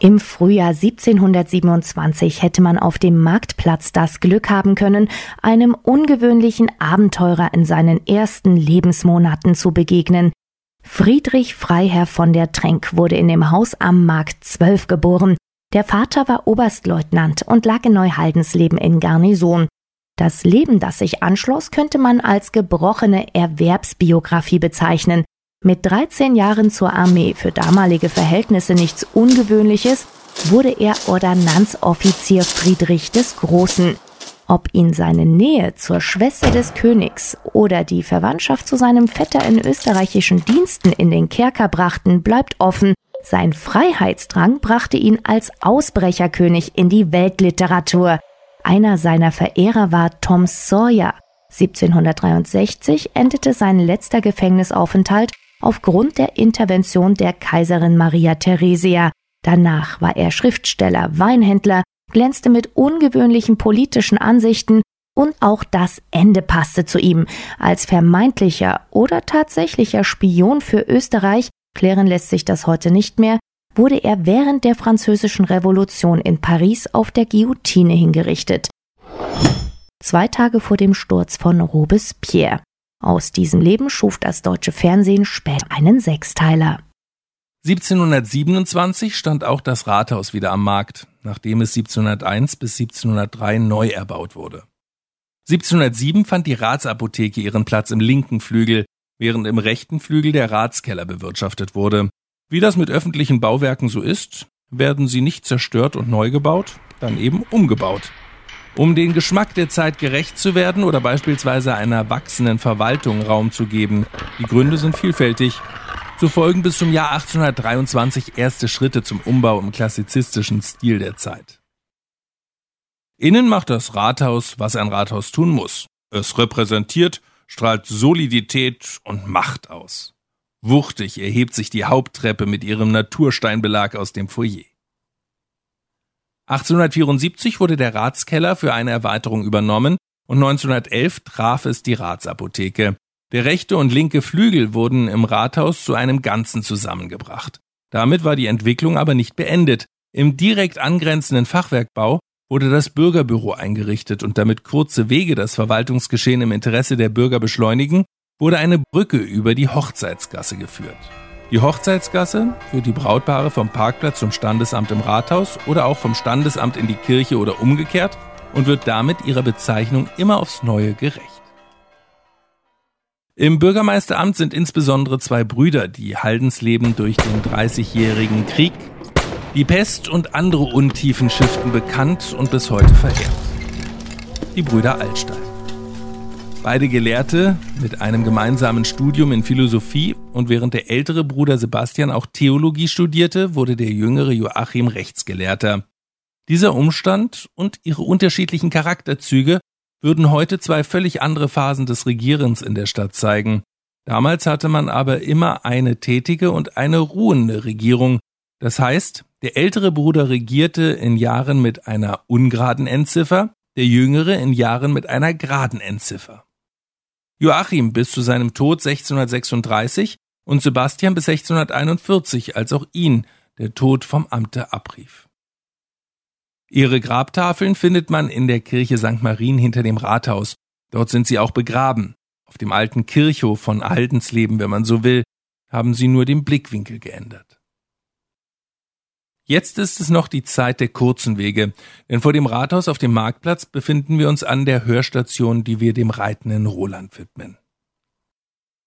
Im Frühjahr 1727 hätte man auf dem Marktplatz das Glück haben können, einem ungewöhnlichen Abenteurer in seinen ersten Lebensmonaten zu begegnen. Friedrich Freiherr von der Trenck wurde in dem Haus am Markt 12 geboren. Der Vater war Oberstleutnant und lag in Neuhaldensleben in Garnison. Das Leben, das sich anschloss, könnte man als gebrochene Erwerbsbiografie bezeichnen. Mit 13 Jahren zur Armee, für damalige Verhältnisse nichts Ungewöhnliches, wurde er Ordonnanzoffizier Friedrich des Großen. Ob ihn seine Nähe zur Schwester des Königs oder die Verwandtschaft zu seinem Vetter in österreichischen Diensten in den Kerker brachten, bleibt offen. Sein Freiheitsdrang brachte ihn als Ausbrecherkönig in die Weltliteratur. Einer seiner Verehrer war Tom Sawyer. 1763 endete sein letzter Gefängnisaufenthalt aufgrund der Intervention der Kaiserin Maria Theresia. Danach war er Schriftsteller, Weinhändler, glänzte mit ungewöhnlichen politischen Ansichten und auch das Ende passte zu ihm. Als vermeintlicher oder tatsächlicher Spion für Österreich, klären lässt sich das heute nicht mehr, wurde er während der Französischen Revolution in Paris auf der Guillotine hingerichtet. 2 Tage vor dem Sturz von Robespierre. Aus diesem Leben schuf das deutsche Fernsehen später einen Sechsteiler. 1727 stand auch das Rathaus wieder am Markt, nachdem es 1701 bis 1703 neu erbaut wurde. 1707 fand die Ratsapotheke ihren Platz im linken Flügel, während im rechten Flügel der Ratskeller bewirtschaftet wurde. Wie das mit öffentlichen Bauwerken so ist, werden sie nicht zerstört und neu gebaut, dann eben umgebaut. Um den Geschmack der Zeit gerecht zu werden oder beispielsweise einer wachsenden Verwaltung Raum zu geben. Die Gründe sind vielfältig. So folgen bis zum Jahr 1823 erste Schritte zum Umbau im klassizistischen Stil der Zeit. Innen macht das Rathaus, was ein Rathaus tun muss. Es repräsentiert, strahlt Solidität und Macht aus. Wuchtig erhebt sich die Haupttreppe mit ihrem Natursteinbelag aus dem Foyer. 1874 wurde der Ratskeller für eine Erweiterung übernommen und 1911 traf es die Ratsapotheke. Der rechte und linke Flügel wurden im Rathaus zu einem Ganzen zusammengebracht. Damit war die Entwicklung aber nicht beendet. Im direkt angrenzenden Fachwerkbau wurde das Bürgerbüro eingerichtet und damit kurze Wege das Verwaltungsgeschehen im Interesse der Bürger beschleunigen, wurde eine Brücke über die Hochzeitsgasse geführt. Die Hochzeitsgasse führt die Brautpaare vom Parkplatz zum Standesamt im Rathaus oder auch vom Standesamt in die Kirche oder umgekehrt und wird damit ihrer Bezeichnung immer aufs Neue gerecht. Im Bürgermeisteramt sind insbesondere 2 Brüder, die Haldensleben durch den 30-jährigen Krieg, die Pest und andere Untiefen schifften, bekannt und bis heute verehrt. Die Brüder Altstein. Beide Gelehrte mit einem gemeinsamen Studium in Philosophie und während der ältere Bruder Sebastian auch Theologie studierte, wurde der jüngere Joachim Rechtsgelehrter. Dieser Umstand und ihre unterschiedlichen Charakterzüge würden heute 2 völlig andere Phasen des Regierens in der Stadt zeigen. Damals hatte man aber immer eine tätige und eine ruhende Regierung. Das heißt, der ältere Bruder regierte in Jahren mit einer ungeraden Endziffer, der jüngere in Jahren mit einer geraden Endziffer. Joachim bis zu seinem Tod 1636 und Sebastian bis 1641, als auch ihn der Tod vom Amte abrief. Ihre Grabtafeln findet man in der Kirche St. Marien hinter dem Rathaus. Dort sind sie auch begraben. Auf dem alten Kirchhof von Haldensleben, wenn man so will, haben sie nur den Blickwinkel geändert. Jetzt ist es noch die Zeit der kurzen Wege, denn vor dem Rathaus auf dem Marktplatz befinden wir uns an der Hörstation, die wir dem reitenden Roland widmen.